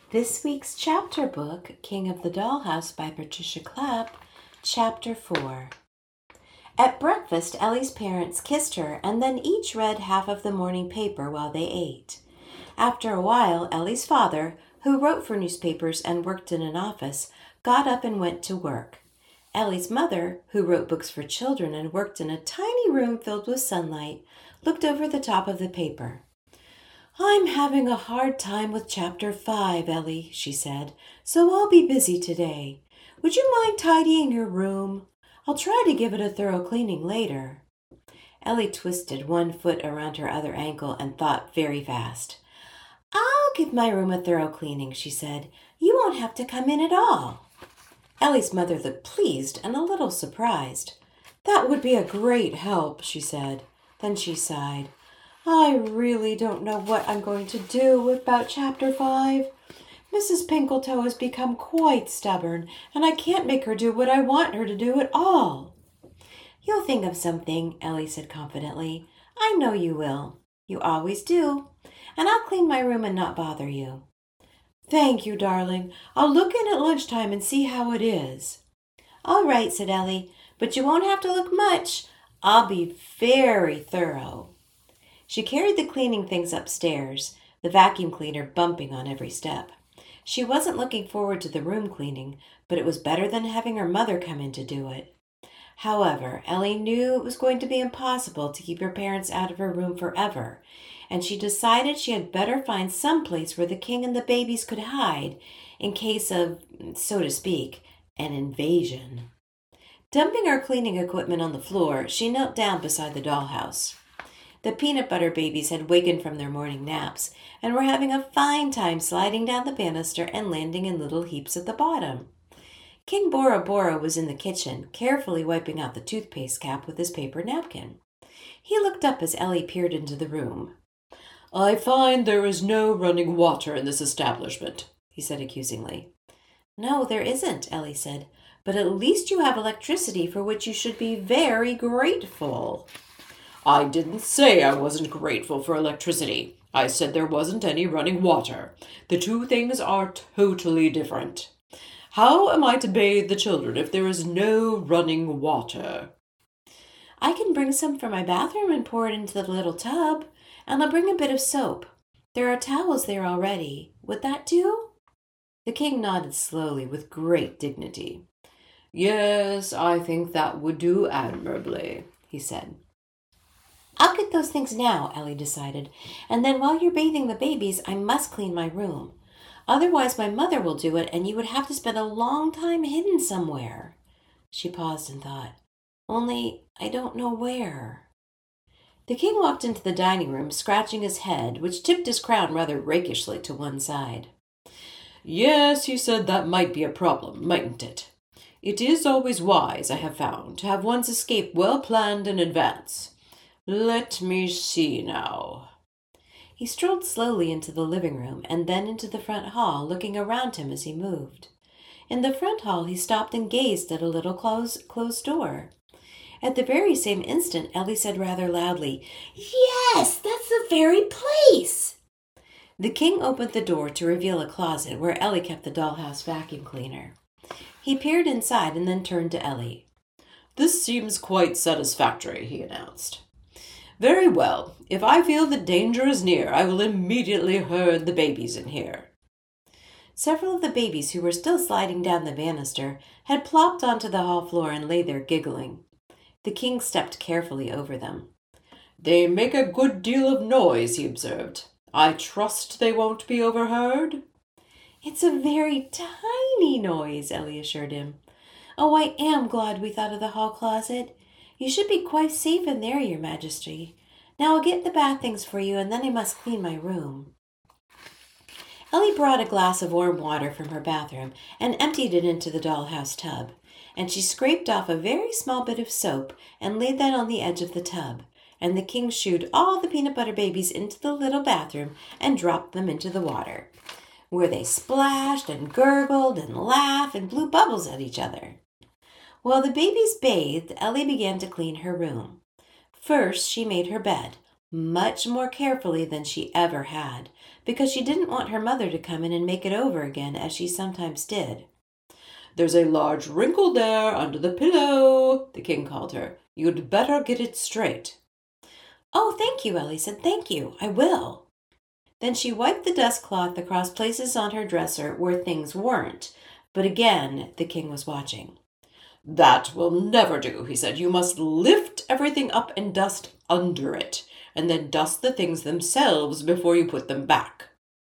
This week's chapter book, King of the Dollhouse by Patricia Clapp, Chapter 4. At breakfast, Ellie's parents kissed her and then each read half of the morning paper while they ate. After a while, Ellie's father, who wrote for newspapers and worked in an office, got up and went to work. Ellie's mother, who wrote books for children and worked in a tiny room filled with sunlight, looked over the top of the paper. "I'm having a hard time with Chapter 5, Ellie," she said, "so I'll be busy today. Would you mind tidying your room? I'll try to give it a thorough cleaning later." Ellie twisted one foot around her other ankle and thought very fast. "I'll give my room a thorough cleaning," she said. "You won't have to come in at all." Ellie's mother looked pleased and a little surprised. "That would be a great help," she said. Then she sighed. "I really don't know what I'm going to do about Chapter 5. Mrs. Pinkletoe has become quite stubborn, and I can't make her do what I want her to do at all." "You'll think of something," Ellie said confidently. "I know you will. You always do. And I'll clean my room and not bother you." "Thank you, darling. I'll look in at lunchtime and see how it is." "All right," said Ellie, "but you won't have to look much. I'll be very thorough." She carried the cleaning things upstairs, the vacuum cleaner bumping on every step. She wasn't looking forward to the room cleaning, but it was better than having her mother come in to do it. However, Ellie knew it was going to be impossible to keep her parents out of her room forever, and she decided she had better find some place where the king and the babies could hide in case of, so to speak, an invasion. Dumping her cleaning equipment on the floor, she knelt down beside the dollhouse. The peanut butter babies had wakened from their morning naps and were having a fine time sliding down the banister and landing in little heaps at the bottom. King Bora Bora was in the kitchen, carefully wiping out the toothpaste cap with his paper napkin. He looked up as Ellie peered into the room. "I find there is no running water in this establishment," he said accusingly. "No, there isn't," Ellie said, "but at least you have electricity for which you should be very grateful." "I didn't say I wasn't grateful for electricity. I said there wasn't any running water. The two things are totally different. How am I to bathe the children if there is no running water?" "I can bring some from my bathroom and pour it into the little tub, and I'll bring a bit of soap. There are towels there already. Would that do?" The king nodded slowly with great dignity. "Yes, I think that would do admirably," he said. "I'll get those things now," Ellie decided, "and then while you're bathing the babies, I must clean my room. Otherwise my mother will do it, and you would have to spend a long time hidden somewhere." She paused and thought, "Only I don't know where." The king walked into the dining room, scratching his head, which tipped his crown rather rakishly to one side. "Yes," he said, "that might be a problem, mightn't it? It is always wise, I have found, to have one's escape well planned in advance. Let me see now." He strolled slowly into the living room and then into the front hall, looking around him as he moved. In the front hall he stopped and gazed at a little closed door. At the very same instant, Ellie said rather loudly, "Yes, that's the very place!" The king opened the door to reveal a closet where Ellie kept the dollhouse vacuum cleaner. He peered inside and then turned to Ellie. "This seems quite satisfactory," he announced. "Very well. If I feel that danger is near, I will immediately herd the babies in here." Several of the babies who were still sliding down the banister had plopped onto the hall floor and lay there giggling. The king stepped carefully over them. "They make a good deal of noise," he observed. "I trust they won't be overheard?" "It's a very tiny noise," Ellie assured him. "Oh, I am glad we thought of the hall closet. You should be quite safe in there, Your Majesty. Now I'll get the bath things for you, and then I must clean my room." Ellie brought a glass of warm water from her bathroom and emptied it into the dollhouse tub, and she scraped off a very small bit of soap and laid that on the edge of the tub, and the king shooed all the peanut butter babies into the little bathroom and dropped them into the water, where they splashed and gurgled and laughed and blew bubbles at each other. While the babies bathed, Ellie began to clean her room. First, she made her bed, much more carefully than she ever had, because she didn't want her mother to come in and make it over again, as she sometimes did. "There's a large wrinkle there under the pillow," the king called her. "You'd better get it straight." "Oh, thank you," Ellie said. "Thank you. I will." Then she wiped the dust cloth across places on her dresser where things weren't, but again the king was watching. "That will never do," he said. "You must lift everything up and dust under it, and then dust the things themselves before you put them back."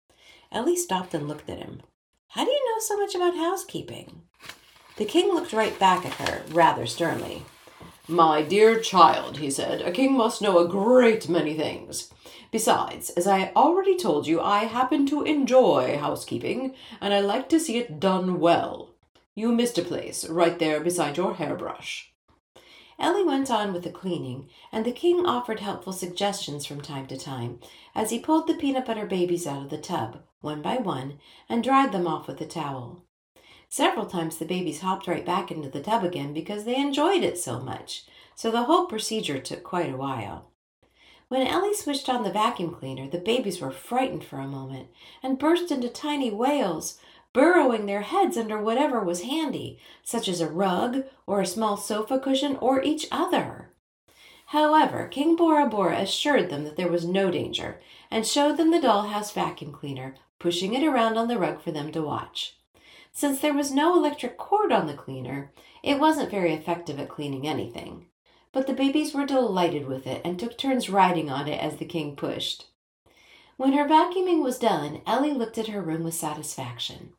Ellie stopped and looked at him. "How do you know so much about housekeeping?" The king looked right back at her, rather sternly. "My dear child," he said, "a king must know a great many things. Besides, as I already told you, I happen to enjoy housekeeping, and I like to see it done well. You missed a place right there beside your hairbrush." Ellie went on with the cleaning, and the king offered helpful suggestions from time to time as he pulled the peanut butter babies out of the tub, one by one, and dried them off with a towel. Several times the babies hopped right back into the tub again because they enjoyed it so much, so the whole procedure took quite a while. When Ellie switched on the vacuum cleaner, the babies were frightened for a moment and burst into tiny wails, burrowing their heads under whatever was handy, such as a rug or a small sofa cushion or each other. However, King Bora Bora assured them that there was no danger and showed them the dollhouse vacuum cleaner, pushing it around on the rug for them to watch. Since there was no electric cord on the cleaner, it wasn't very effective at cleaning anything. But the babies were delighted with it and took turns riding on it as the king pushed. When her vacuuming was done, Ellie looked at her room with satisfaction.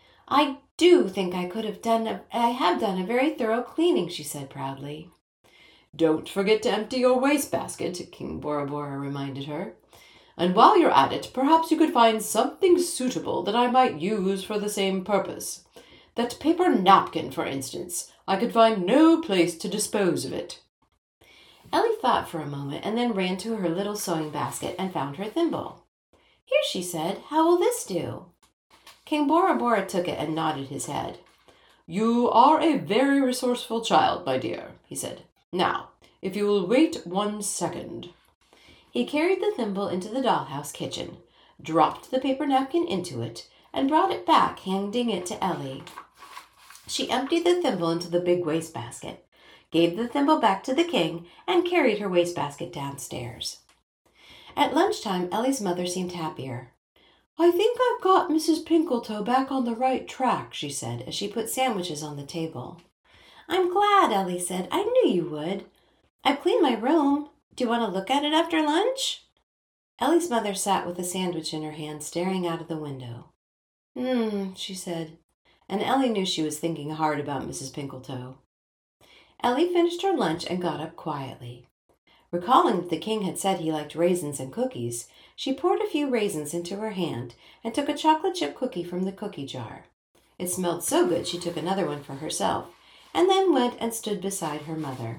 "I do think I have done a very thorough cleaning," she said proudly. "Don't forget to empty your wastebasket," King Bora Bora reminded her. "And while you're at it, perhaps you could find something suitable that I might use for the same purpose. That paper napkin, for instance. I could find no place to dispose of it." Ellie thought for a moment and then ran to her little sewing basket and found her thimble. "Here," she said. "How will this do?" King Bora Bora took it and nodded his head. "You are a very resourceful child, my dear," he said. "Now, if you will wait 1 second." He carried the thimble into the dollhouse kitchen, dropped the paper napkin into it, and brought it back, handing it to Ellie. She emptied the thimble into the big wastebasket, gave the thimble back to the king, and carried her wastebasket downstairs. At lunchtime, Ellie's mother seemed happier. "I think I've got Mrs. Pinkletoe back on the right track," she said, as she put sandwiches on the table. "I'm glad," Ellie said. "I knew you would. I've cleaned my room. Do you want to look at it after lunch?" Ellie's mother sat with a sandwich in her hand, staring out of the window. She said, and Ellie knew she was thinking hard about Mrs. Pinkletoe. Ellie finished her lunch and got up quietly. Recalling that the king had said he liked raisins and cookies, she poured a few raisins into her hand and took a chocolate chip cookie from the cookie jar. It smelled so good she took another one for herself, and then went and stood beside her mother.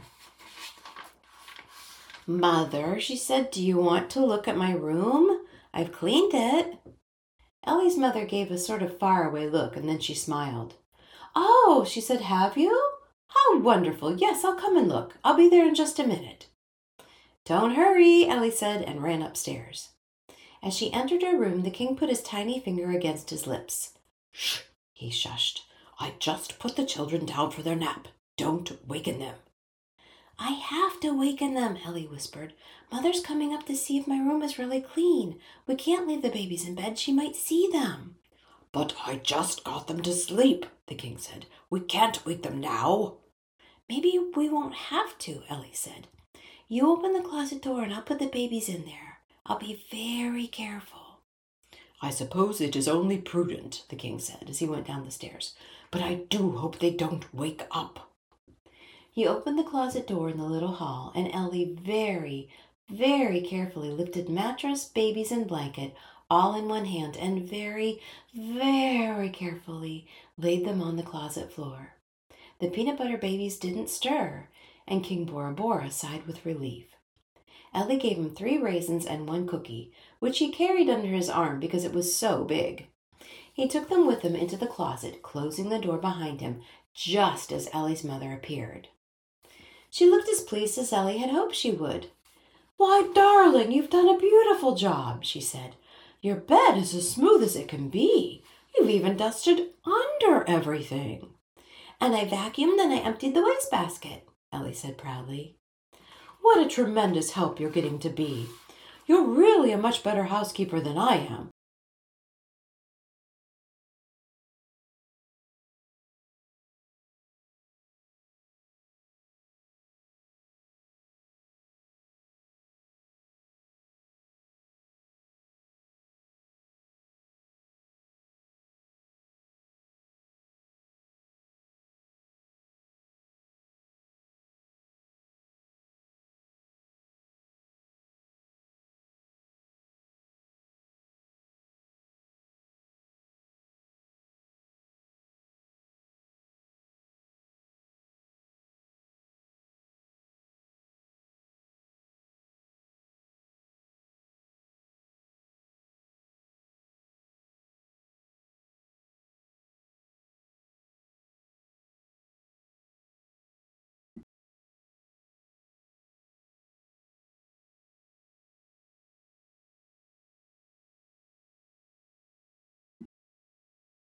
"Mother," she said, "do you want to look at my room? I've cleaned it." Ellie's mother gave a sort of faraway look, and then she smiled. "Oh," she said, "have you? How wonderful! Yes, I'll come and look. I'll be there in just a minute." "Don't hurry," Ellie said, and ran upstairs. As she entered her room, the king put his tiny finger against his lips. "Shh," he shushed. "I just put the children down for their nap. Don't waken them." "I have to waken them," Ellie whispered. "Mother's coming up to see if my room is really clean. We can't leave the babies in bed. She might see them." "But I just got them to sleep," the king said. "We can't wake them now." "Maybe we won't have to," Ellie said. "You open the closet door and I'll put the babies in there. I'll be very careful." "I suppose it is only prudent," the king said as he went down the stairs. "But I do hope they don't wake up." He opened the closet door in the little hall, and Ellie very, very carefully lifted mattress, babies, and blanket all in one hand and very, very carefully laid them on the closet floor. The peanut butter babies didn't stir, and King Bora Bora sighed with relief. Ellie gave him 3 raisins and 1 cookie, which he carried under his arm because it was so big. He took them with him into the closet, closing the door behind him just as Ellie's mother appeared. She looked as pleased as Ellie had hoped she would. "Why, darling, you've done a beautiful job," she said. "Your bed is as smooth as it can be. You've even dusted under everything." "And I vacuumed and I emptied the wastebasket," Ellie said proudly. "What a tremendous help you're getting to be. You're really a much better housekeeper than I am.